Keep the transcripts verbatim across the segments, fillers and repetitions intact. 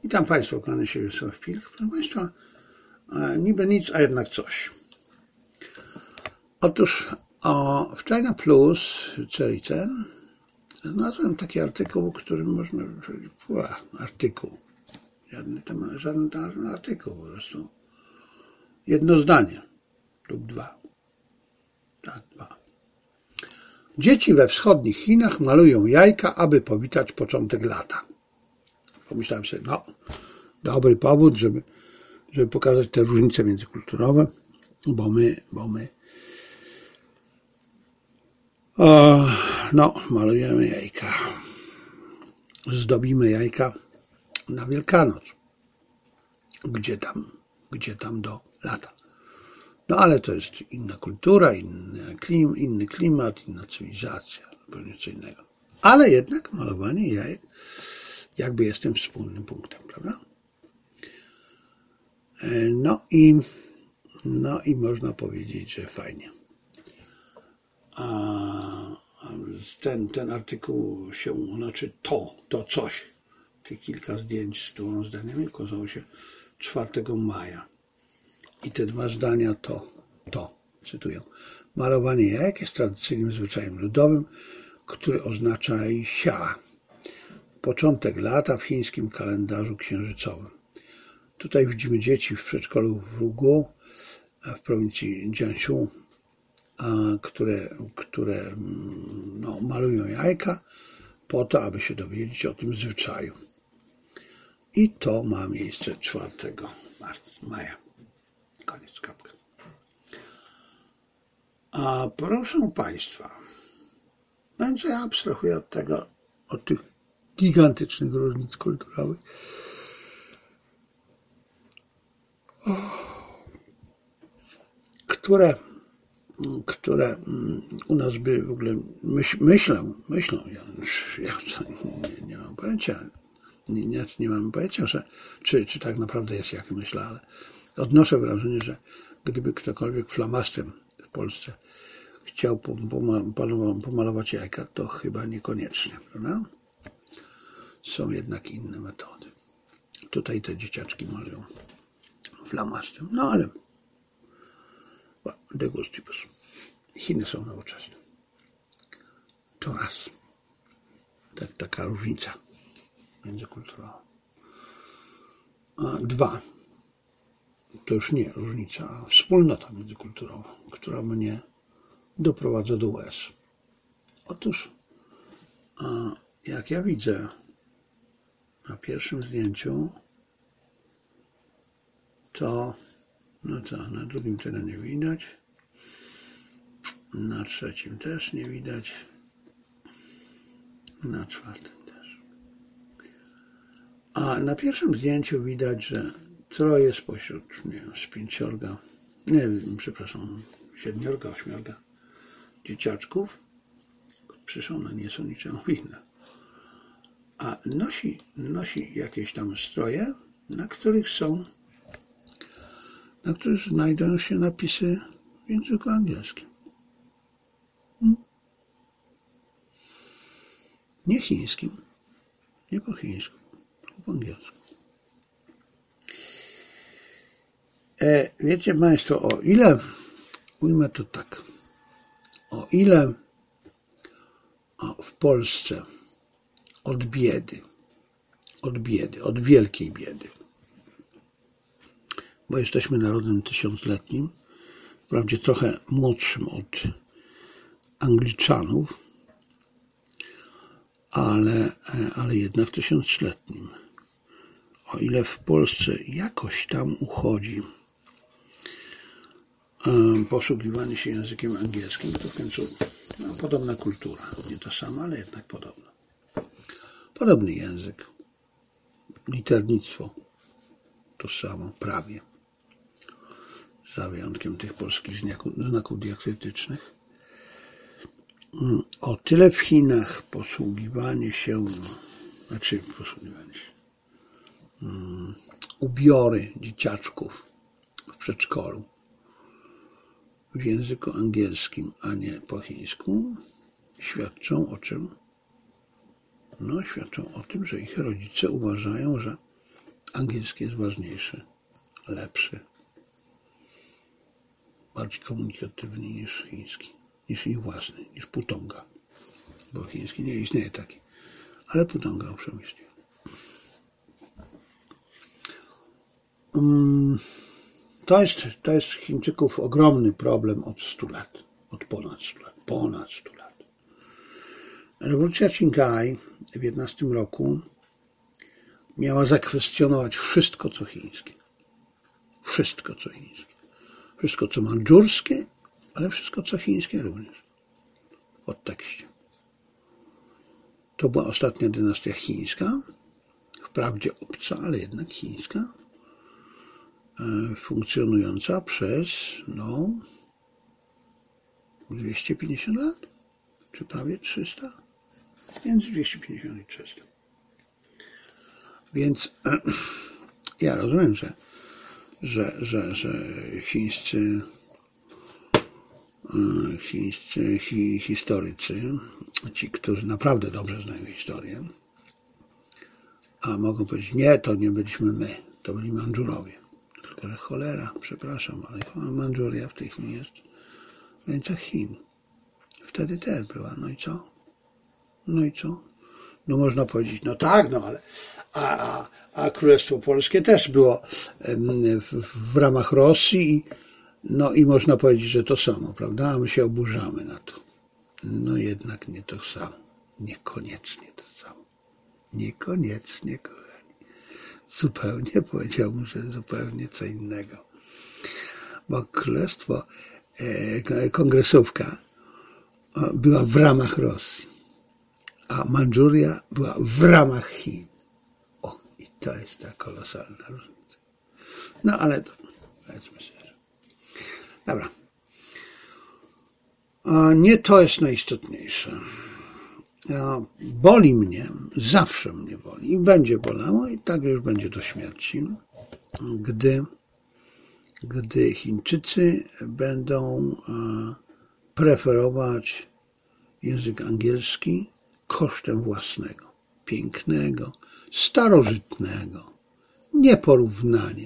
Witam Państwa, kłaniam się Wiesław Pilch. Proszę Państwa, niby nic, a jednak coś. Otóż o, w China Plus, czyli ten, znalazłem taki artykuł, który można powiedzieć, artykuł, żadny tam, żaden tam artykuł, po prostu jedno zdanie lub dwa. Tak, dwa. Dzieci we wschodnich Chinach malują jajka, aby powitać początek lata. Pomyślałem sobie, no, dobry powód, żeby, żeby pokazać te różnice międzykulturowe, bo my, bo my o, no, malujemy jajka. Zdobimy jajka na Wielkanoc. Gdzie tam, gdzie tam do lata. No ale to jest inna kultura, inny, klim, inny klimat, inna cywilizacja, zupełnie co innego. Ale jednak malowanie jajek jakby jest tym wspólnym punktem, prawda? No i, no i można powiedzieć, że fajnie. A ten, ten artykuł się, znaczy to, to coś, tych kilka zdjęć z dwoma zdaniami ukazało się czwartego maja. I te dwa zdania to, to, cytuję. Malowanie jajek jest tradycyjnym zwyczajem ludowym, który oznacza xia, początek lata w chińskim kalendarzu księżycowym. Tutaj widzimy dzieci w przedszkolu w Rugu, w prowincji Jiangsu, które, które no, malują jajka po to, aby się dowiedzieć o tym zwyczaju. I to ma miejsce czwartego maja. Koniec, kropka. A proszę Państwa, będzie ja abstrahuję od tego, od tych gigantycznych różnic kulturowych, które, które u nas by w ogóle myśl, myślą, myślą, ja, ja nie, nie mam pojęcia, nie, nie, nie mam pojęcia, że, czy, czy tak naprawdę jest jak myślę, ale odnoszę wrażenie, że gdyby ktokolwiek flamastrem w Polsce chciał pomalować jajka, to chyba niekoniecznie, prawda? Są jednak inne metody. Tutaj te dzieciaczki malują flamastrem, no ale de gustibus. Chiny są nowoczesne. To raz. Tak, taka różnica międzykulturowa. A dwa. To już nie różnica, a wspólnota międzykulturowa, która mnie doprowadza do łez. Otóż, a jak ja widzę na pierwszym zdjęciu, to no co, na drugim tego nie widać, na trzecim też nie widać, na czwartym też. A na pierwszym zdjęciu widać, że troje spośród, nie wiem, z pięciorga, nie wiem, przepraszam, siedmiorga, ośmiorga dzieciaczków, przecież one nie są niczemu winne. A nosi, nosi jakieś tam stroje, na których są, na których znajdują się napisy w języku angielskim. Hmm? Nie chińskim, nie po chińsku, tylko po angielsku. E, wiecie Państwo, o ile, ujmę to tak, o ile o, w Polsce od biedy, od biedy, od wielkiej biedy, bo jesteśmy narodem tysiącletnim, wprawdzie trochę młodszym od Angliczanów, ale, ale jednak tysiącletnim. O ile w Polsce jakoś tam uchodzi posługiwanie się językiem angielskim, to w końcu no, podobna kultura, nie ta sama, ale jednak podobna. Podobny język, liternictwo to samo, prawie, za wyjątkiem tych polskich znaków diakrytycznych. O tyle w Chinach posługiwanie się, znaczy posługiwanie się, um, ubiory dzieciaczków w przedszkolu w języku angielskim, a nie po chińsku, świadczą o czym? No, świadczą o tym, że ich rodzice uważają, że Angielski jest ważniejszy, lepszy, bardziej komunikatywny niż chiński, niż ich własny, niż Putonga, bo chiński nie istnieje taki, ale Putonga owszem istnieje. To jest, to jest Chińczyków ogromny problem od stu lat, od ponad stu lat, ponad stu lat. Rewolucja Qinghai w jedenastym roku miała zakwestionować wszystko, co chińskie. Wszystko, co chińskie. Wszystko, co mandżurskie, ale wszystko, co chińskie również. W podtekście. To była ostatnia dynastia chińska, wprawdzie obca, ale jednak chińska, funkcjonująca przez, no, dwieście pięćdziesiąt lat, czy prawie trzysta? Między dwieście pięćdziesiąt i trzysta. Więc ja rozumiem, że, że, że, że chińscy, chińscy hi, historycy, ci, którzy naprawdę dobrze znają historię, a mogą powiedzieć, nie, to nie byliśmy my, to byli Mandżurowie. Tylko, że cholera, przepraszam, ale Mandżuria w tej chwili jest w rękach Chin. Wtedy też była. No i co? No i co? No można powiedzieć, no tak, no ale a, a, a Królestwo Polskie też było w, w ramach Rosji, no i można powiedzieć, że to samo, prawda? A my się oburzamy na to. No jednak nie to samo. Niekoniecznie to samo. Niekoniecznie, kochani. Zupełnie powiedziałbym, że zupełnie co innego. Bo Królestwo, e, Kongresówka była w ramach Rosji, a Mandżuria była w ramach Chin. O, i to jest ta kolosalna różnica. No ale to, powiedzmy szczerze. Dobra. A nie to jest najistotniejsze. Boli mnie, zawsze mnie boli i będzie bolało i tak już będzie do śmierci, gdy, gdy Chińczycy będą preferować język angielski kosztem własnego, pięknego, starożytnego, nieporównanie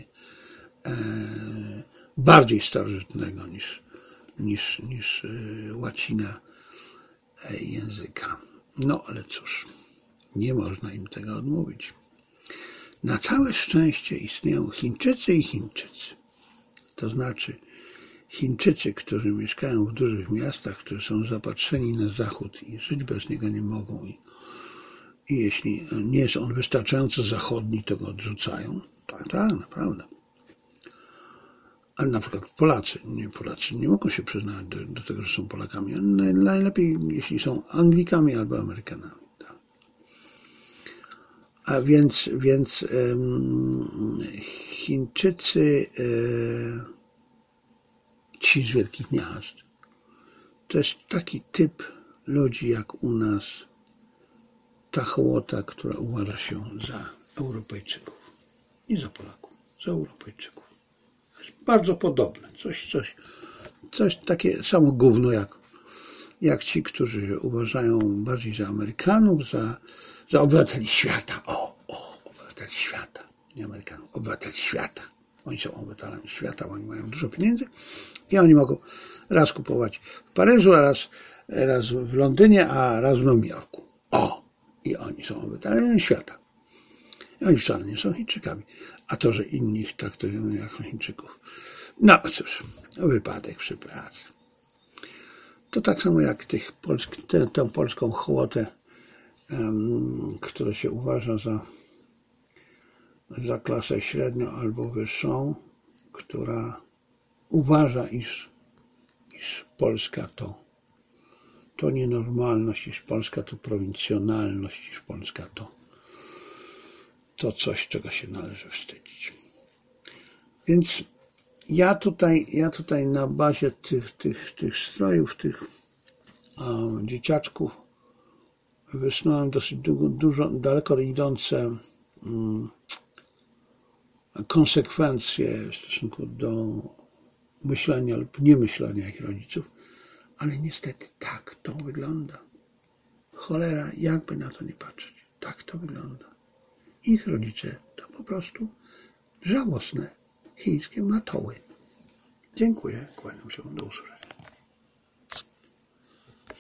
bardziej starożytnego niż, niż, niż łacina języka. No ale cóż, nie można im tego odmówić. Na całe szczęście istnieją Chińczycy i Chińczycy. To znaczy Chińczycy, którzy mieszkają w dużych miastach, którzy są zapatrzeni na Zachód i żyć bez niego nie mogą. I, i jeśli nie jest on wystarczająco zachodni, to go odrzucają. Tak, tak, naprawdę. Ale na przykład Polacy, nie, Polacy nie mogą się przyznać do, do tego, że są Polakami. Najlepiej, jeśli są Anglikami albo Amerykanami. Tak. A więc, więc um, Chińczycy, e, ci z wielkich miast, to jest taki typ ludzi jak u nas ta hołota, która uważa się za Europejczyków. Nie za Polaków, za Europejczyków. Bardzo podobne. Coś, coś, coś takie samo gówno jak, jak ci, którzy uważają bardziej za Amerykanów, za, za obywateli świata. O, o, obywateli świata. Nie Amerykanów, obywateli świata. Oni są obywatelami świata, oni mają dużo pieniędzy i oni mogą raz kupować w Paryżu, a raz, raz w Londynie, a raz w Nowym Jorku. O! I oni są obywatelami świata. I oni wcale nie są Chińczykami. A to, że inni ich traktują jak Chińczyków. No cóż, wypadek przy pracy. To tak samo jak tych polsk, tę, tę polską hołotę, um, która się uważa za, za klasę średnią albo wyższą, która uważa, iż, iż Polska to, to nienormalność, iż Polska to prowincjonalność, iż Polska to to coś, czego się należy wstydzić. Więc ja tutaj, ja tutaj na bazie tych, tych, tych strojów, tych um, dzieciaczków wysnułem dosyć dużo, dużo daleko idące um, konsekwencje w stosunku do myślenia lub niemyślenia ich rodziców, ale niestety tak to wygląda. Cholera, jakby na to nie patrzeć, tak to wygląda. Ich rodzice to po prostu Żałosne chińskie matoły. Dziękuję, kłaniam się, do usłyszenia.